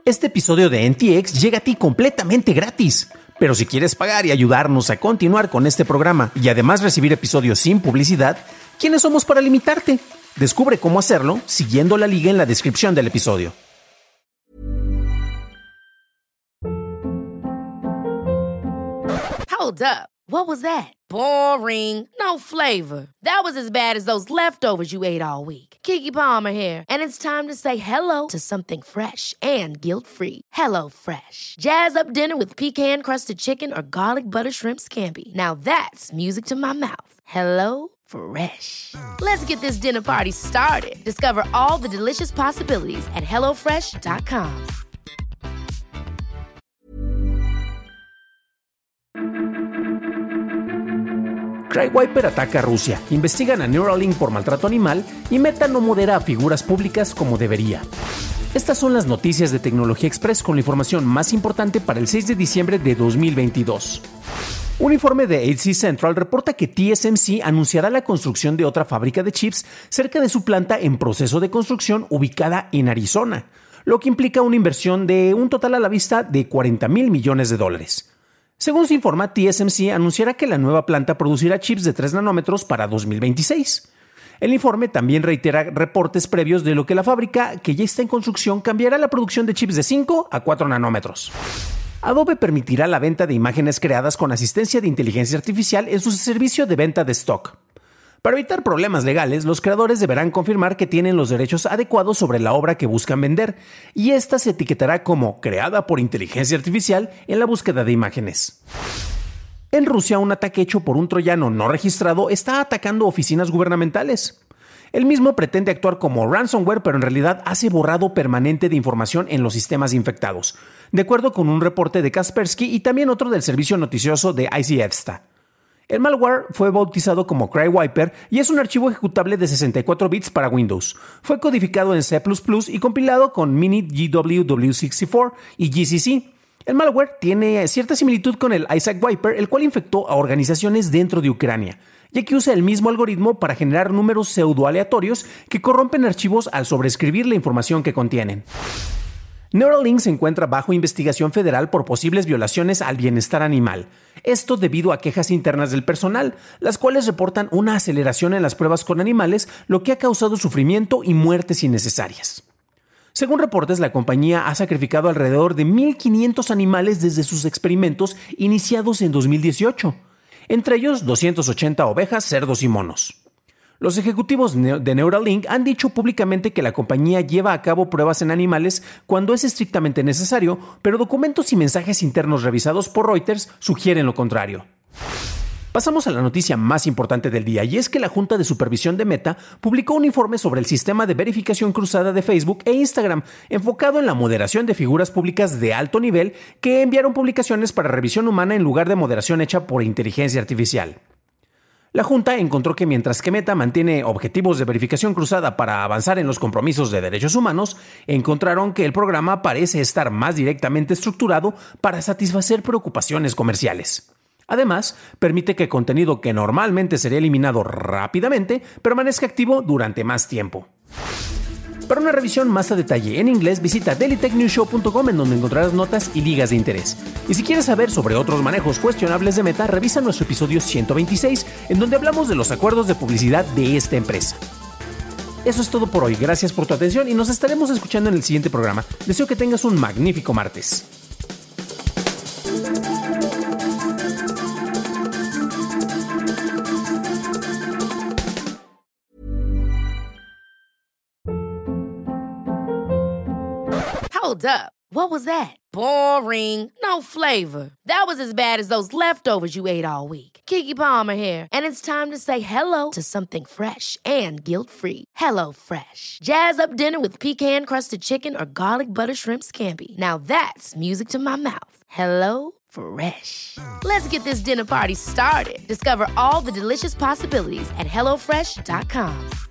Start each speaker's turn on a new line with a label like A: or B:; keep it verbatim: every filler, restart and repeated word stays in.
A: Este episodio de N T X llega a ti completamente gratis. Pero si quieres pagar y ayudarnos a continuar con este programa y además recibir episodios sin publicidad, ¿quiénes somos para limitarte? Descubre cómo hacerlo siguiendo la liga en la descripción del episodio.
B: Hold up. What was that? Boring. No flavor. That was as bad as those leftovers you ate all week. Keke Palmer here, and it's time to say hello to something fresh and guilt-free. Hello Fresh. Jazz up dinner with pecan-crusted chicken or garlic butter shrimp scampi. Now that's music to my mouth. Hello Fresh. Let's get this dinner party started. Discover all the delicious possibilities at hello fresh dot com.
A: Crywiper ataca a Rusia, investigan a Neuralink por maltrato animal y Meta no modera a figuras públicas como debería. Estas son las noticias de Tecnología Express con la información más importante para el seis de diciembre de dos mil veintidós. Un informe de H C Central reporta que T S M C anunciará la construcción de otra fábrica de chips cerca de su planta en proceso de construcción ubicada en Arizona, lo que implica una inversión de un total a la vista de cuarenta mil millones de dólares. Según se informa, T S M C anunciará que la nueva planta producirá chips de tres nanómetros para dos mil veintiséis. El informe también reitera reportes previos de lo que la fábrica, que ya está en construcción, cambiará la producción de chips de cinco a cuatro nanómetros. Adobe permitirá la venta de imágenes creadas con asistencia de inteligencia artificial en su servicio de venta de stock. Para evitar problemas legales, los creadores deberán confirmar que tienen los derechos adecuados sobre la obra que buscan vender, y esta se etiquetará como creada por inteligencia artificial en la búsqueda de imágenes. En Rusia, un ataque hecho por un troyano no registrado está atacando oficinas gubernamentales. El mismo pretende actuar como ransomware, pero en realidad hace borrado permanente de información en los sistemas infectados, de acuerdo con un reporte de Kaspersky y también otro del servicio noticioso de I C E V S T A. El malware fue bautizado como Crywiper y es un archivo ejecutable de sesenta y cuatro bits para Windows. Fue codificado en C plus plus y compilado con Mini G W W sesenta y cuatro y G C C. El malware tiene cierta similitud con el Isaac Wiper, el cual infectó a organizaciones dentro de Ucrania, ya que usa el mismo algoritmo para generar números pseudoaleatorios que corrompen archivos al sobreescribir la información que contienen. Neuralink se encuentra bajo investigación federal por posibles violaciones al bienestar animal. Esto debido a quejas internas del personal, las cuales reportan una aceleración en las pruebas con animales, lo que ha causado sufrimiento y muertes innecesarias. Según reportes, la compañía ha sacrificado alrededor de mil quinientos animales desde sus experimentos iniciados en dos mil dieciocho, entre ellos doscientas ochenta ovejas, cerdos y monos. Los ejecutivos de Neuralink han dicho públicamente que la compañía lleva a cabo pruebas en animales cuando es estrictamente necesario, pero documentos y mensajes internos revisados por Reuters sugieren lo contrario. Pasamos a la noticia más importante del día, y es que la Junta de Supervisión de Meta publicó un informe sobre el sistema de verificación cruzada de Facebook e Instagram, enfocado en la moderación de figuras públicas de alto nivel que enviaron publicaciones para revisión humana en lugar de moderación hecha por inteligencia artificial. La Junta encontró que mientras que Meta mantiene objetivos de verificación cruzada para avanzar en los compromisos de derechos humanos, encontraron que el programa parece estar más directamente estructurado para satisfacer preocupaciones comerciales. Además, permite que contenido que normalmente sería eliminado rápidamente permanezca activo durante más tiempo. Para una revisión más a detalle en inglés, visita daily tech news show punto com, en donde encontrarás notas y ligas de interés. Y si quieres saber sobre otros manejos cuestionables de Meta, revisa nuestro episodio ciento veintiséis, en donde hablamos de los acuerdos de publicidad de esta empresa. Eso es todo por hoy. Gracias por tu atención y nos estaremos escuchando en el siguiente programa. Deseo que tengas un magnífico martes.
B: Hold up. What was that? Boring. No flavor. That was as bad as those leftovers you ate all week. Keke Palmer here, and it's time to say hello to something fresh and guilt-free. Hello Fresh. Jazz up dinner with pecan-crusted chicken or garlic butter shrimp scampi. Now that's music to my mouth. Hello Fresh. Let's get this dinner party started. Discover all the delicious possibilities at hello fresh dot com.